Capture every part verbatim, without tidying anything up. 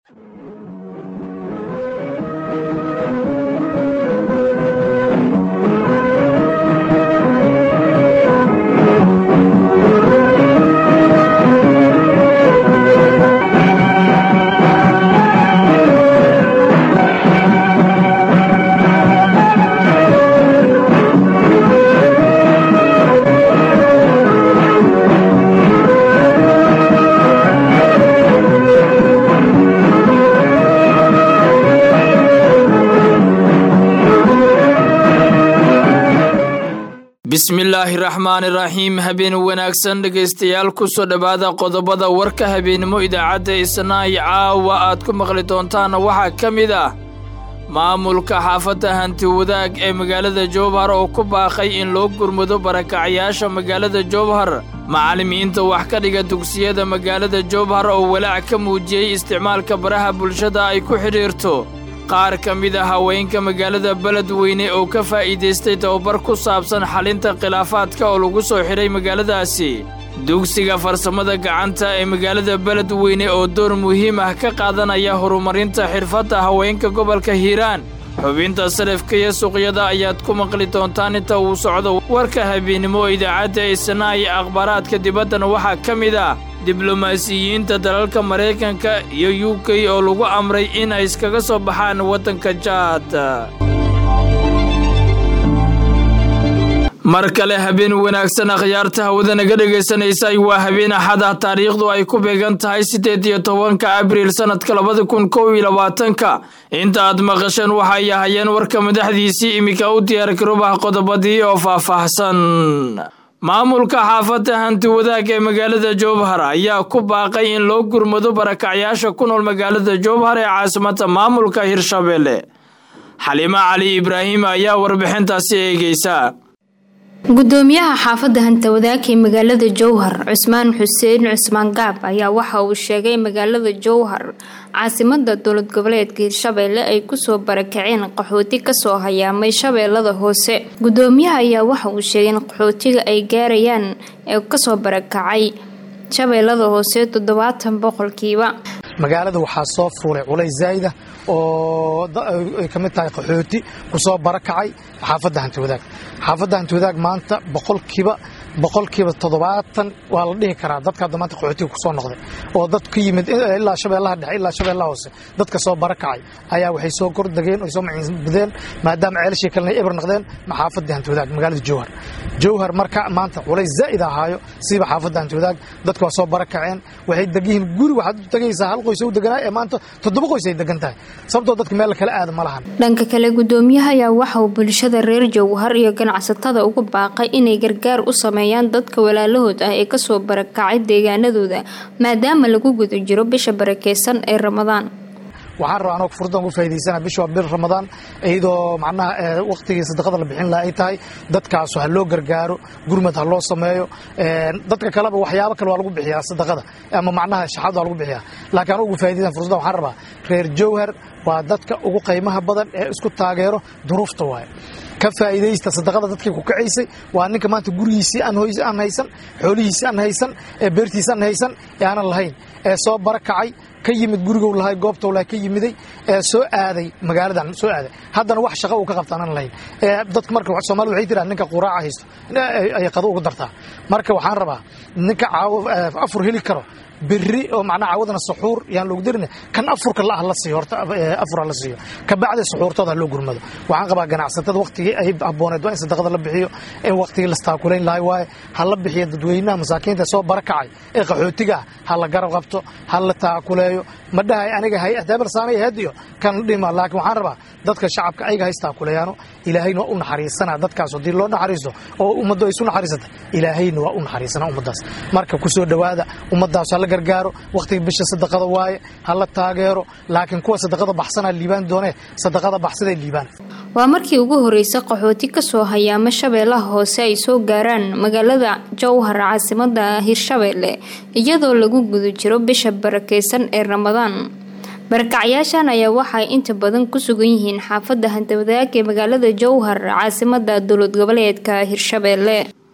bismillaahi raxmaani raxiim habeen wanaagsan dhegeystayaal ku soo dhawaada qodobada warka habeenimo idaacadda isnaahi caawa aad ku maqli doontaan waxaa ka mid ah maamulka xaafadda hanti wadaag ee magaalada Jowhar oo ku baaqay in loo gurmado barakacayaasha magaalada Jowhar macallimiinta wax ka dhiga dugsiyada magaalada Jowhar oo walaac ka muujiyay isticmaalka baraha bulshada ay ku xiriirto qaar ka mid ah haweenka magaalada Beledweyne oo ka faa'iideystay tababar ku saabsan xalinta khilaafaadka oo lagu soo xiray magaaladaasi dugsiga farsamada gacanta ee magaalada Beledweyne oo door muhiim ah ka qaadanaya horumarinta xirfadda haweenka gobolka Hiiraan xubinta sarifka iyo suuqyada ayaad ku maqli doontaan inta uu socdo warka habeenimo idaacadda isnaahi akhbaaraadka dibaddana waxaa ka mid ah diblomaasiyiinta dalalka Mareykanka iyo U K oo lagu amray in ay iskaga soo baxaan waddanka Jaad mar kale habeen wanaagsan akhyaarta hawada naga dhageysanaysa waa habeen axad ah taariikhdu ay ku beegan tahay siddeed iyo tobanka abriil sanadka laba kun kow iyo labaatan inta aad maqasheen waxa ay hayeen warka madaxdiisii imika u diyaar garoobaha qodobadii oo faahfaahsan maamulka xaafadda hanti wadaag ee magaalada Jowhar ayaa ku baaqay in loo gurmado barakacayaasha ku nool magaalada Jowhar ee caasimadda maamulka Hirshabelle Xalima Cali Ibraahim ayaa warbixintaasi eegaysa gudoomiyaha xaafadda hanti wadaag ee magaalada Jowhar Cusmaan Xuseen Cusmaan Gaab ayaa waxa uu sheegay magaalada Jowhar caasimadda dowlad goboleedka Hirshabelle ay ku soo barakaceen qaxooti ka soo hayaamay Shabeellada Hoose gudoomiyaha ayaa waxa uu sheegay in qaxootiga ay gaarayaan ee ka soo barakacay Shabeellada Hoose toddobaatan boqolkiiba magaalada waxaa soo fuulay culays zaid ah oo ay kamid tahay qaxooti ku soo barakacay xaafadda hanti wadaag xaafadda hanti wadaag maanta boqolkiiba boqolkiiba toddobaatan waa la dhihi karaa dadka maanta qaxootiga ku soo noqday oo dad ka yimid ilaa Shabeellaha Dhexe ilaa Shabeellaha Hoose dadka soo barakacay ayaa waxay soo kordhageen oo soo maciinbadeen maadaama ceelashii kale ay eber noqdeen xaafadda hanti wadaag magaalada Jowhar Jowhar marka maanta culays zaid ah hayo siiba xaafadda hanti wadaag dadka soo barakaceen waxay degiin guri waxaad tagaysaa hal qoys oo deganaa ee maanta toddoba qoys ay degan tahay sababtoo dadka meel kale aad ma lahan dhanka kale gudoomiyaha ayaa waxa uu bulshada reer Jowhar iyo ganacsatada ugu baaqay inay gargaar u sameeyaan dadka walaalahood ah ee ka soo barakacay deegaanadooda maadaama lagu gudo jiro bisha barakeysan ee Ramadaan waxaan rabaa anoo furdan ugu faa'iideysana bisha bil Ramadaan iyadoo macnaha waqtiga sadaqada la bixin lahaa ay tahay dadkaas waxa loo gargaaro gurmad ha loo sameeyo dadka kale waxyaabo kale waa lagu bixiyaa sadaqada ama macnaha shaxada waa lagu bixiyaa laakiin anoo ugu faa'iideysan furdan waxaan rabaa reer Jowhar waa dadka ugu qiimaha badan ee isku taageero duruufta waay ka faa'iideysta sadaqada dadkii ku kacaysay waa ninka maanta gurigiisii aan hoys aan haysan xoolihiisii aan haysan ee beertiisii aan haysan ee aan lahayn ee soo barakacay ka yimid guriga lahay goobta lahay ka yimiday ee soo aaday magaaladan soo aaday haddana wax shaqo uu ka qabtaan lahayn ee dadka marka wax Soomaalidu waxay tiraan ninka quraaca haysto ay qado ugu dartaa marka waxaan rabaa ninka afur heli karo بري أو معنا عودنا السحور يعني لو قدرنا كان أفرك الله الله سيور أفر الله سيور كبعد السحور تضع له جرمده وعن قبل جناح ستة وقت أي أبونا دوين صدق الله بحيه أي وقت الاستاكلين لا يواي هلا بحيه دوينا مساكين تسوى بركعي إيه قحوتيجا هلا جرب غبطه هلا تاكله مدة أنا جاي أعتبر صانع هديه كان لما لكن وحربة ضدك الشعب كأي جاي استاكليانه إلهي نوع حريصنا ضدك صدير لون حريصه أو ومدة يسون حريصته إلهي نوع حريصنا ومدة مركب كسور دواده ومدة صار gargaaro waqtiga bisha sadaqada waaye hal taageero laakiin kuwa sadaqada baxsana liibaan doonee sadaqada baxsada liibaan waa markii ugu horeysay qaxooti ka soo hayaama Shabeellaha Hoose ay soo gaaraan magaalada Jowhar caasimadda Hirshabelle iyadoo lagu gudo jiro bisha barakeysan ee Ramadaan barakacayaashan ayaa waxay inta badan ku sugan yihiin xaafadda Hanti Wadaag ee magaalada Jowhar caasimadda dowlad goboleedka Hirshabelle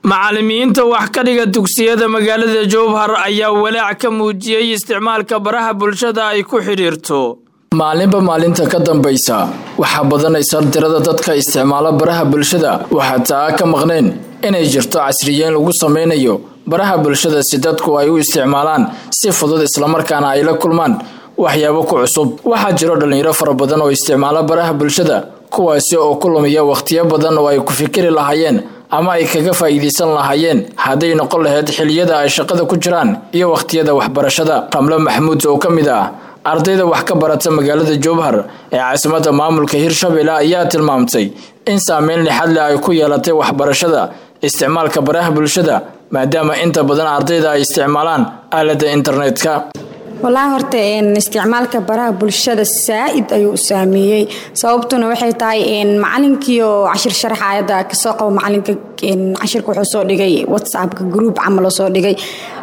macallimiinta wax ka dhiga dugsiyada magaalada Jowhar ayaa walaac ka muujiyay isticmaalka baraha bulshada ay ku xiriirto maalinba maalinta ka dambaysa waxa badanaysa tirada dadka isticmaala baraha bulshada waxa taa ka maqneen inay jirto casriyeyn lagu sameynayo baraha bulshada si dadku ay u isticmaalaan si fudud isla markaana ay la kulmaan waxyaabo ku cusub waxa jiro dhalinyaro fara badan oo isticmaala baraha bulshada kuwaasi oo ku lumiya waqtiyo badan oo ay ku fikiri lahaayeen ama ay kaga faa'iideysan lahaayeen haday noqon lahayd xilliyada ay shaqada ku jiraan iyo waqtiyada waxbarashada Qamla Maxamuud oo kamid ah ardayda wax ka barata magaalada Jowhar ee caasimadda maamulka Hirshabelle ayaa tilmaamtay in saameyn lixad leh ay ku yeelatay waxbarashada isticmaalka baraha bulshada maadaama inta badan ardayda ay isticmaalaan aalada internetka والله horta in isticmaalka baraha bulshada saaid ayuu saameeyay sababtuna waxay tahay in macallinkii oo cashir sharaxayada ka soo qabo macallinka in cashirka wuxuu soo dhigay WhatsApp ka group camal soo dhigay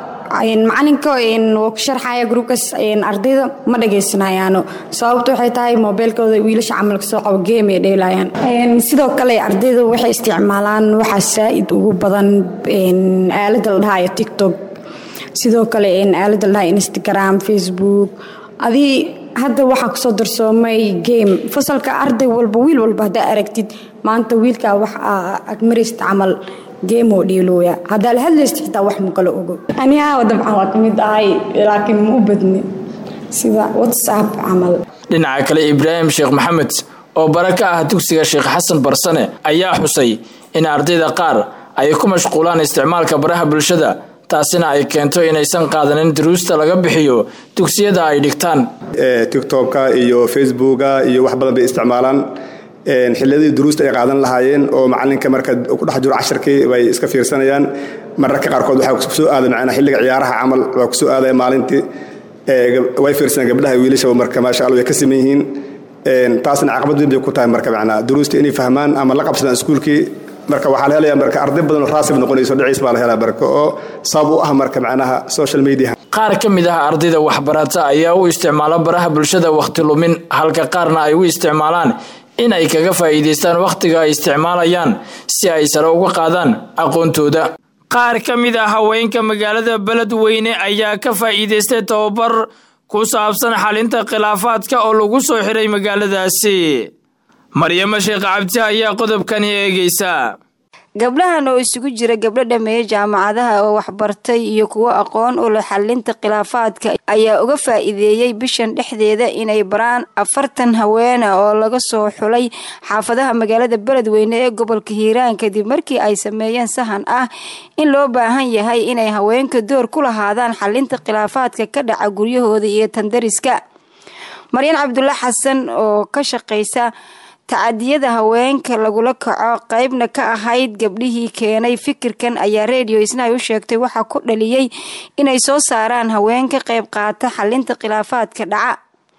in macallinka in uu sharaxaya groupkas in ardayda ma dhageysanayaan sababtu waxay tahay mobilkooda wiilasha camal ka soo qabo game ay dheelayaan in sidoo kale ardayda waxay isticmaalaan waxa saaid ugu badan in aalada la dhahayo TikTok sidoo kale in aalada la Instagram Facebook adii hadda waxa ku soo darsoomay game fasalka arday walba wiil walba hada aragtid maanta wiilka wax agmarist amal game oo dhiilooya hada la hadlaysta wax ma kala ogo aniga dabcan waa kamid ahay laakiin ma u badni sida WhatsApp amal dhinaca kale Ibrahim Sheekh Maxamed oo baraka ah dugsiga Sheekh Xasan Barsane ayaa xusay in ardayda qaar ay ku mashquulaan isticmaalka baraha bulshada taasina ay keento inaysan qaadanin duruusta laga bixiyo dugsiyada ay dhigtaan ee TikTok-ka iyo Facebook-ka iyo wax badan bay isticmaalaan een xilladii duruusta ay qaadan lahaayeen oo macallinka marka ku dhex jiro casharkii way iska fiirsanayaan mararka qaarkood waxa ku soo aaday macna xilliga ciyaaraha camal waa ku soo aaday maalintii ee way fiirsan gabdhaha wiilasha marka ma sha Allah way ka sameeyeen een taasina caqabad weyn bay ku tahay marka macna duruusta inay fahmaan ama la qabsadaan iskuulkii marka waxa la helayaa marka arday badan oo raasib noqonayso dhiciis baa la helaa barka oo sabab u ah marka macnaha social media qaar kamid ah ardayda waxbarata ayaa u isticmaala baraha bulshada waqti lumin halka qaarna ay u isticmaalaan in ay kaga faa'iideystaan waqtiga ay isticmaalayaan si ay sare uga qaadaan aqoontooda qaar kamid ah haweenka magaalada Beledweyne ayaa ka faa'iideystay tababar ku saabsan xalinta khilaafaadka oo lagu soo xiray magaaladaasi Maryama Sheekh Cabdi ayaa qodobkan eegaysa gabdhahan oo isugu jira gabdho dhameeyay jaamacadaha oo wax bartay iyo kuwa aqoon u leh xalinta khilaafaadka ayaa uga faa'iideeyay bishan dhexdeeda inay baraan afartan haween oo laga soo xulay xaafadaha magaalada Beledweyne ee gobolka Hiiraan kadib markii ay sameeyeen sahan ah in loo baahan yahay inay haweenka door ku lahaadaan xalinta khilaafaadka ka dhaca guryahooda iyo tandariska Maryan Cabdulla Xasan oo ka shaqeysa تعديده haweenka lagula kaco qaybna ka ahayd gabdhihii keenay fikirkan ayaa radio isna u sheegtay waxa ku dhaliyay inay soo saaraan haweenka qayb qaata xalinta khilaafaadka dhaca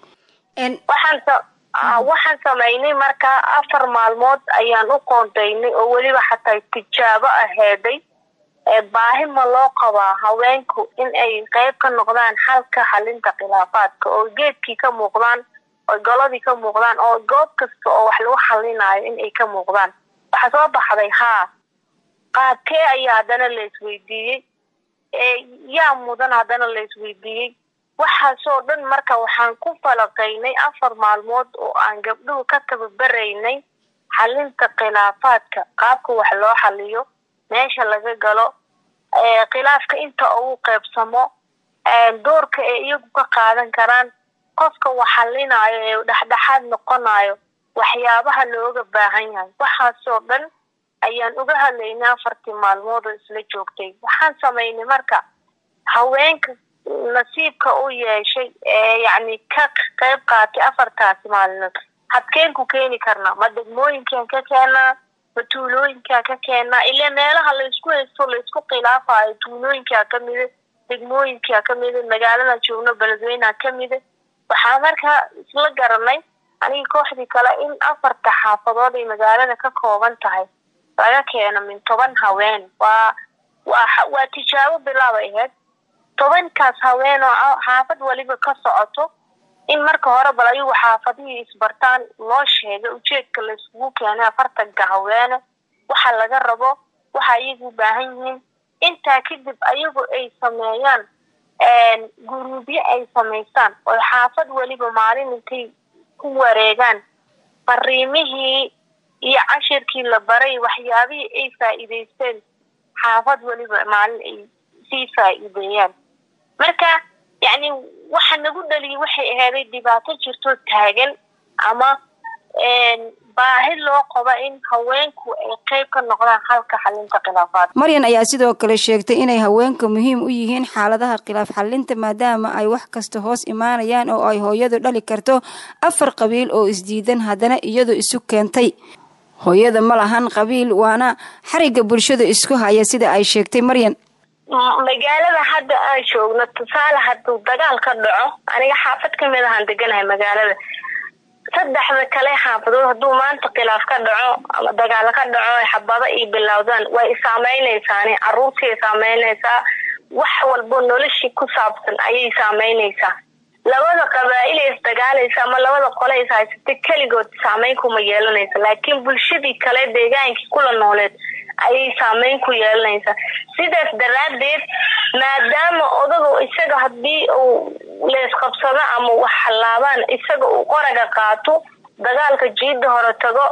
in waxaan waxaan sameeynay marka afar maalmood ayaan u qoondeynay oo waliba xataa tijaabo aheeday ee baahi ma loo qabaa haweenku in ay qayb ka noqdaan xalka xalinta khilaafaadka oo geedkii ka muuqdaan oo goladii ka muuqdaan oo goob kasta oo wax lagu xalinayo in ay ka muuqdaan waxa soo baxday ha qaabkee ayaa hadana la isweydiiyay ee yaa mudan hadana la isweydiiyay waxa soo dhan marka waxaan ku falaqaynay afar maalmood oo aan gabdhuhu ka tababaraynay xalinta khilaafaadka qaabka wax loo xaliyo meesha laga galo ee khilaafka inta uu qaybsamo ee doorka ay iyagu ka qaadan karaan qofka waxalinayo ee dhaxdhaxaad noqonayo waxyaabaha looga baahan yahay waxa soo dhan ayaan uga hadlaynaa afartii maalmood oo isla joogtay waxaan sameeynay marka haweenka nasiibka u yeeshay ee yaani ka qayb qaatay afartaas maalmood hadkeen ku keeni karna ma degmooyinkan ka keena tuulooyinka ka keena ilaa meelaha la isku haysto la isku khilaafayo tuulooyinka ka mid degmooyinka ka mid magaalada joogno Beledweyne ka mid waxaan marka isla garanay aniga kooxdii kale in afarta xaafadood ee magaalada ka kooban tahay laga keeno min toban haween waa waa tijaabo bilaabayd toban kaas haween oo xaafad waliba ka socoto in marka hore bal ay xaafadii isbartaan loo sheegay ujeedka la isku keenay afartan haween waxa laga rabo waxa iyagu u baahan yihiin. Intaa kadib ayagu ay sameeyaan guruubyo ay samaystaan oo xaafad waliba maalin intay ku wareegaan fariimihii iyo cashirkii la baray waxyaabihii ay faa'iideysteen xaafad waliba maalin ay sii faa'iideeyaan. marka yani waxa nagu dhaliyay waxay ahayd dhibaato jirto taagan ama baahi loo qabo in haweenku ay qayb ka noqdaan halka xalinta khilaafaadka. Maryan ayaa sidoo kale sheegtay inay haweenku muhiim u yihiin xaaladaha khilaaf xalinta maadaama ay wax kasta hoos imaanayaan oo ay hooyadu dhali karto afar qabiil oo isdiidan haddana iyadu isu keentay. hooyada ma lahan qabiil waana xariga bulshada isku haya sida ay sheegtay Maryan. magaalada hadda aan joogno tusaale hadduu dagaal ka dhaco aniga xaafad ka mid ahaan deganahay magaalada saddexda kale xaafadood hadduu maanta khilaaf ka dhaco ama dagaal ka dhaco xabada iyo bilowdaan way saameynaysaa carruurtii saameynaysaa wax walba noloshii ku saabsan ayay saameynaysaa. labada qabaa'il ee dagaalaysa ama labada qole ee haysatay kaligood saameyn kuma yeelanaysa laakiin bulshadii kale deegaankii kula nooleed ayay saameyn ku yeelanaysaa. sidaas daraadeed maadaama odagu isaga haddii uu lees qabsado ama wax xalaabaan isaga uu qoraga qaato dagaalka jiida hore tago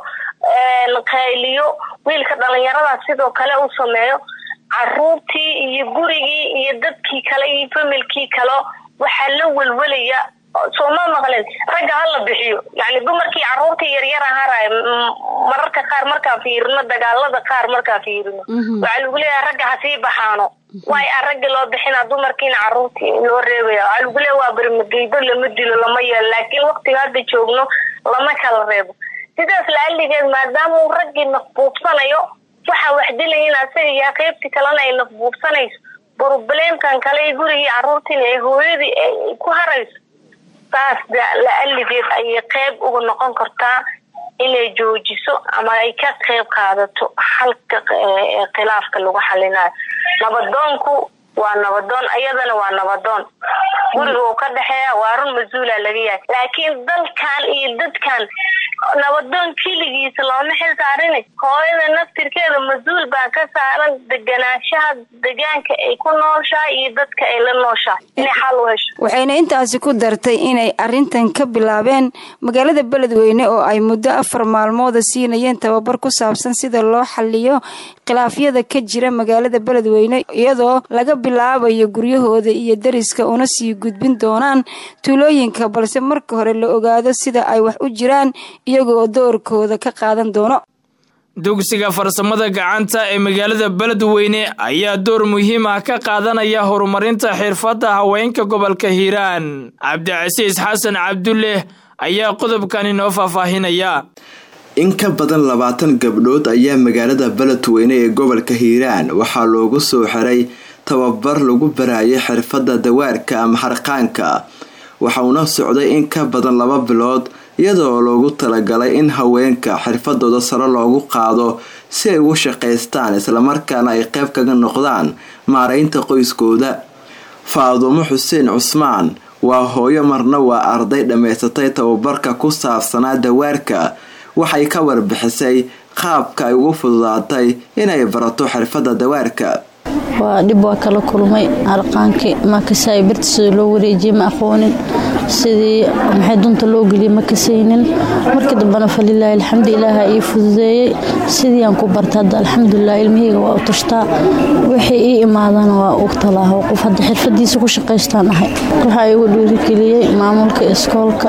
qayliyo wiilka dhalinyarada sidoo kale uu sameeyo carruurtii iyo gurigii iyo dadkii kale iyo familkii kale waxa la walwalaya soo ma maqleen ragga hal la bixiyo yani dumarkii carruurtii yar yar ahaay mararka qaar marka fiirino dagaalada qaar marka fiirino waxa lagu leeyahay ragga ha sii baxaano way arag loo bixina dumarkiina carruurtii loo reebayo waxa lagu leeyahay waa barmageydo lama dilo lama yeel laakiin waqtiga hadda joogno lama kala reebo. sidaas la aligeed maadaama uu raggi nafbuubsanayo waxa wax dilayna asaga yaa qaybti kalena ay nafbuubsanayso problemkan kale gurigi carruurtii ay hooyadii ay ku harayso taas la aligeed ay qayb ugu noqon kartaa inay joojiso ama ay ka qayb qaadato halka khilaafka lagu xalinayo. nabadoonku waa nabadoon ayadana waa nabadoon guriga uu ka dhaxeeya waa run masuula laga yahay laakiin dalkan iyo dadkan nabadoon keligiisa looma xil saarin hooyada naftirkeeda masuul baa ka saaran deganaanshaha deegaanka ay ku nooshahay iyo dadka ay la nooshahay inay xal u hesho. waxayna intaasi ku dartay inay arrintan ka bilaabeen magaalada Beledweyne oo ay muddo afar maalmood siinayeen tababar ku saabsan sida loo xalliyo khilaafyada ka jira magaalada Beledweyne iyadoo laga bilaabayo guryahooda iyo dariska una sii gudbin doonaan tuulooyinka balse marka hore la ogaado sida ay wax u jiraan iyagoo doorkooda ka qaadan doono. dugsiga farsamada gacanta ee magaalada Beledweyne ayaa door muhiim ah ka qaadanaya horumarinta xirfadda haweenka gobolka Hiiraan. Cabdicasiis Xasan Cabdulle ayaa qodobkan inoo faahfaahinaya. in ka badan labaatan gabdhood ayaa magaalada Beledweyne ee gobolka Hiiraan waxaa loogu soo xiray tababar lagu barayay xirfadda dawaarka ama harqaanka waxa uu socday in ka badan laba bilood iyadoo loogu talagalay in haweenka xirfadooda sare loogu qaado si ay ugu shaqeystaan isla markaana ay qayb kaga noqdaan maareynta qoyskooda. Faadumo Xuseen Cusmaan waa hooyo marna waa arday dhameysatay tababarka ku saabsanaa dawaarka waxay ka warbixisay qaabka ay ugu fududaatay inay barato xirfadda dawaarka. waa dib waa kala kulmay arqaankii ma kasay birtiisa loo wareejiyay ma aqoonin sidii maxay dunta loo galiyay ma kasaynin markii dambana falilaahi alxamdulillaah ay fududeeyay sidii aan ku bartay alxamdulillaah ilmihayga waa u tashtaa wixii ii imaadana waa u talaaho qof hadda xirfadiisa ku shaqeystaan ahay waxa ay u dhiirigeliyay maamulka iskoolka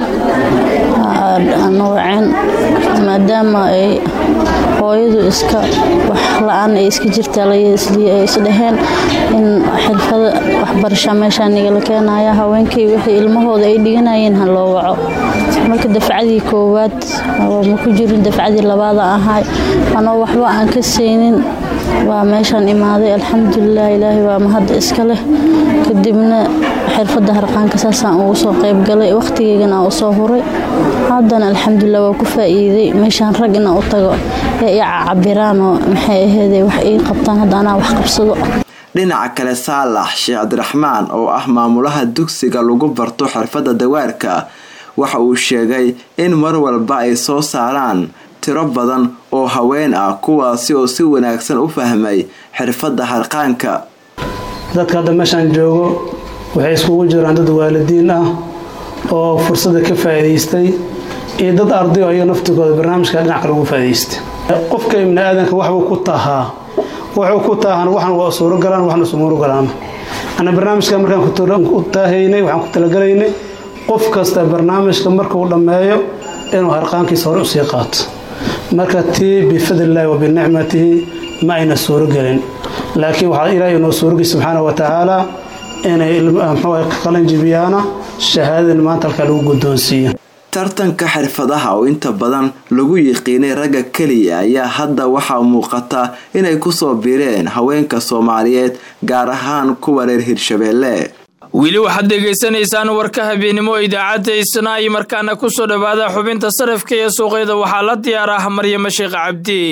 nooceen maadaama ay hooyadu iska wax la'aan ay iska jirtaa la isdhaheen in xirfada waxbarasho meeshaan nigala keenaya haweenkii wixii ilmahooda ay dhiganayeen ha loo waco. marka dafcadii koowaad ma ku jirin dafcadii labaad ahay anoo waxba aan ka saynin waa meeshaan imaaday alxamdulillaah ilaahay waa mahad iska leh kadibna xirfadda harqaanka saasaan ugu soo qayb galay waqtigeygana u soo huray haddana alxamdulillaah waa ku faa'iiday meeshaan rag inaan u tago ee i cabiraan oo maxay ahayd wax ay qabtaan haddana wax qabsado. dhinaca kale Saalax Sheekh Cabdiraxmaan oo ah maamulaha dugsiga lagu barto xirfadda dawaarka waxa uu sheegay in mar walba ay soo saaraan tiro badan oo haween ah kuwaasi oo si wanaagsan u fahmay xirfadda harqaanka. dadka hadda meeshaan joogo waxay iskugu jiraan dad waalidiin ah oo fursada ka faa'iideystay iyo dad arday oo naftigooda barnaamijka dhinac kale uga faa'iideystay. qofka ibn aadanka wax uu ku tahaa wuxuu ku taahan waxan waa suuro galaan waxna suuro galaan. ana barnaamijka markaan ku tooran ku taahaynay waxaan ku talagalaynay qof kasta barnaamijka marka uu dhameeyo inuu harqaankiisa hore u sii qaato. marka tii bifadlillahi wa binicmatihi ma ayna suuro galin laakiin waxa ilaahay inoo suurogay subxaanahu wa ta'aala inay ilmaha qalan jibiyaana shahaadada maanta halka lagu guddoonsiiyo. tartanka xirfadaha oo inta badan lagu yiqiinay ragga kaliya ayaa hadda waxaa muuqata inay ku soo biireen haweenka Soomaaliyeed gaar ahaan kuwa reer Hirshabeelle. wili waxaad degeysanaysaan warka habeenimo idaacadda Isnaa markaana ku soo dhawaada xubinta sarifka iyo suuqyada waxaa la diyaaraha Maryam Sheekh Cabdi.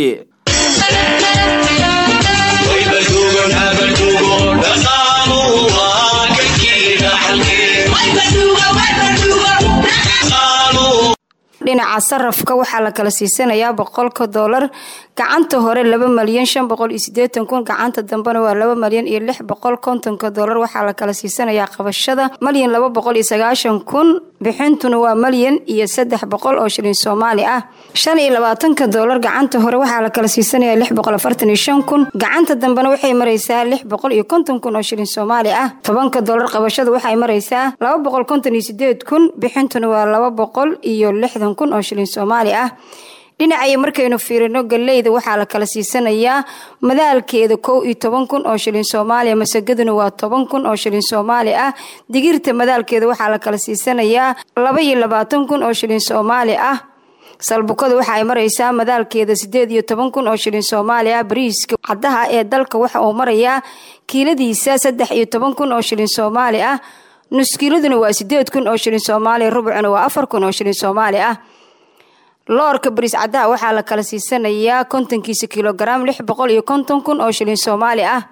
dhinaca sarafka waxaa la kala siisanayaa boqolka dollar gacanta hore laba malyan shan boqol iyo siddeetan kun gacanta dambena waa laba malyan iyo lix boqol kontonka dollar waxaa la kala siisanayaa qabashada malyan laba boqol iyo sagaashan kun bixintuna waa malyan iyo saddex boqol oo shilin Soomaali ah. shan iyo labaatanka dollar gacanta hore waxaa la kala siisanayaa lix boqol afartan iyo shan kun gacanta dambena waxay maraysaa lix boqol iyo konton kun oo shilin Soomaali ah. tobanka dollar qabashada waxay maraysaa laba boqol konton iyo siddeed kun bixintuna waa laba boqol iyo lixdan kun oo shilin Soomaali ah. dhinacay markaynu fiirino galeyda waxaa la kala siisanayaa madaalkeeda kow iyo toban kun oo shilin Soomaali masagaduna waa toban kun oo shilin Soomaali ah. digirta madaalkeeda waxaa la kala siisanayaa laba iyo labaatan kun oo shilin Soomaali ah. salbukada waxa ay maraysaa madaalkeeda siddeed iyo toban kun oo shilin Soomaali ah. bariiska cadaha ee dalka waxa uu marayaa kiiladiisa saddex iyo toban kun oo shilin Soomaali ah. nus kiiladuna waa siddeed kun oo shilin Soomaali rubucna waa afar kun oo shilin Soomaali ah. loorka bariis cadaha waxaa la kala siisanayaa kontonkiisa kilogram lix boqol iyo konton kun oo shilin Soomaali ah.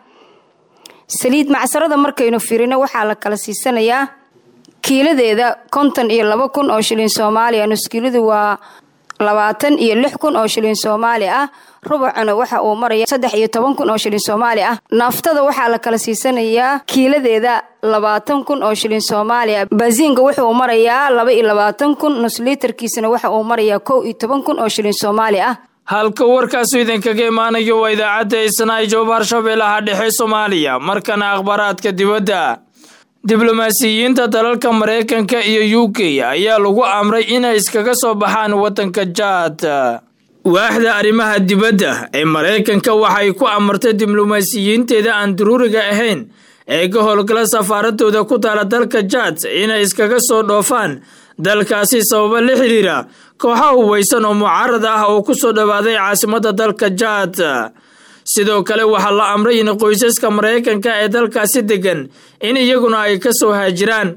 saliid macsarada markaynu fiirino waxaa la kala siisanayaa kiiladeeda konton iyo laba kun oo shilin Soomaali ah. nus kiiladu waa labaatan iyo lix kun oo shilin Soomaali ah. rubucna waxa uu maraya saddex iyo toban kun oo shilin Soomaali ah. naaftada waxaa la kala siisanayaa kiiladeeda labaatan kun oo shilin Soomaali ah. baaziinka wuxuu marayaa laba iyo labaatan kun nus liitarkiisana waxa uu marayaa kow iyo toban kun oo shilin Soomaali ah. halka warkaas idinkaga imaanayo waa idaacadda Isnaa Jowhar Shabeellaha Dhexe Soomaaliya. markana akhbaraadka dibadda. diblomaasiyiinta dalalka Mareykanka iyo U K ayaa lagu amray inay iskaga soo baxaan wadanka Chad. waaxda arrimaha dibadda ee Mareykanka waxay ku amartay diblomaasiyiinteeda aan daruuriga ahayn ee ka howlgala safaaradooda ku taala dalka Chad inay iskaga soo dhoofaan dalkaasi sababo la xiriira kooxaha hubaysan oo mucaarad ah oo ku soo dhawaaday caasimadda dalka Chad. sidoo kale waxaa la amray in qoysaska Mareykanka ee dalkaasi degan in iyaguna ay ka soo haajiraan.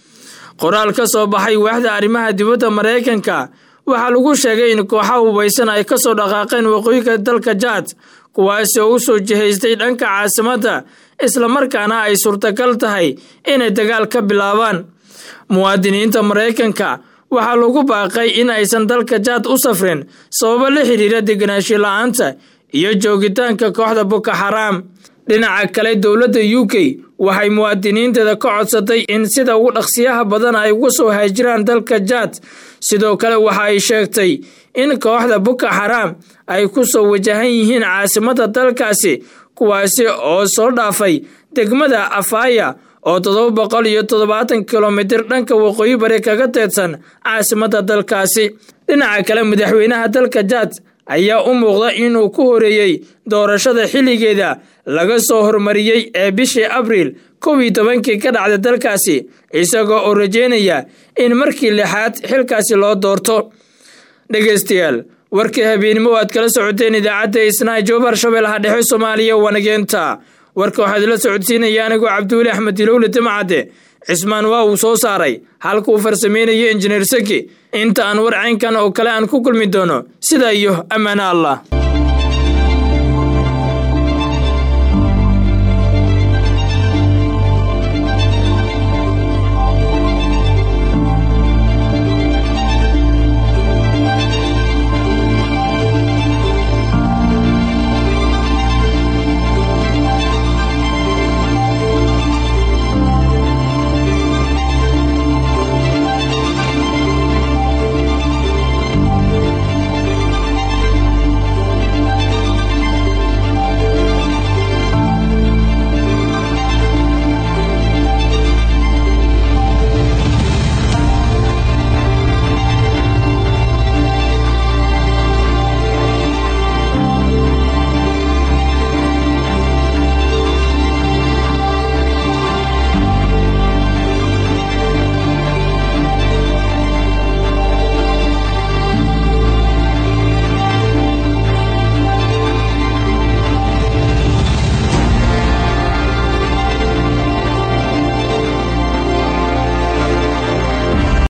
qoraal ka soo baxay waaxda arrimaha dibadda Mareykanka waxaa lagu sheegay in kooxaha hubaysan ay ka soo dhaqaaqeen waqooyiga dalka Chad kuwaas oo u soo jihaystay dhanka caasimadda isla markaana ay suurtagal tahay inay dagaal ka bilaabaan. muwaadiniinta Mareykanka waxaa lagu baaqay in aysan dalka Chad u safrin sababo la xiriira deganaansho la'aanta iyo joogitaanka kooxda Boko Haram. dhinaca kale dowladda U K waxay muwaadiniinteeda ka codsatay in sida ugu dhaqsiyaha badan ay uga soo haajiraan dalka Chad. sidoo kale waxa ay sheegtay in kooxda Boko Haram ay ku soo wajahan yihiin caasimadda dalkaasi kuwaasi oo soo dhaafay degmada Afaya oo toddoba boqol iyo toddobaatan kilomitir dhanka waqooyi bari kaga teedsan caasimadda dalkaasi. dhinaca kale madaxweynaha dalka Chad ayaa u muuqda inuu ku horeeyay doorashada xilligeeda laga soo hormariyay ee bishii Abriil kow iyo tobankii ka dhacday dalkaasi isagoo oo rajeynaya in markii lixaad xilkaasi loo doorto. dhageystayaal warkii habeenimo aad kala socoteen idaacadda Isnaa Jowhar Shabeellaha Dhexe Soomaaliya wanageenta. warka waxaad la socodsiinaya anigu Cabduuli Axmed Dilowle Timcade cismaan waa uu soo saaray halka uu farsameynayay injineer Saki. inta aan war caynkan oo kale aan ku kulmi doono sida iyo amaana Allah.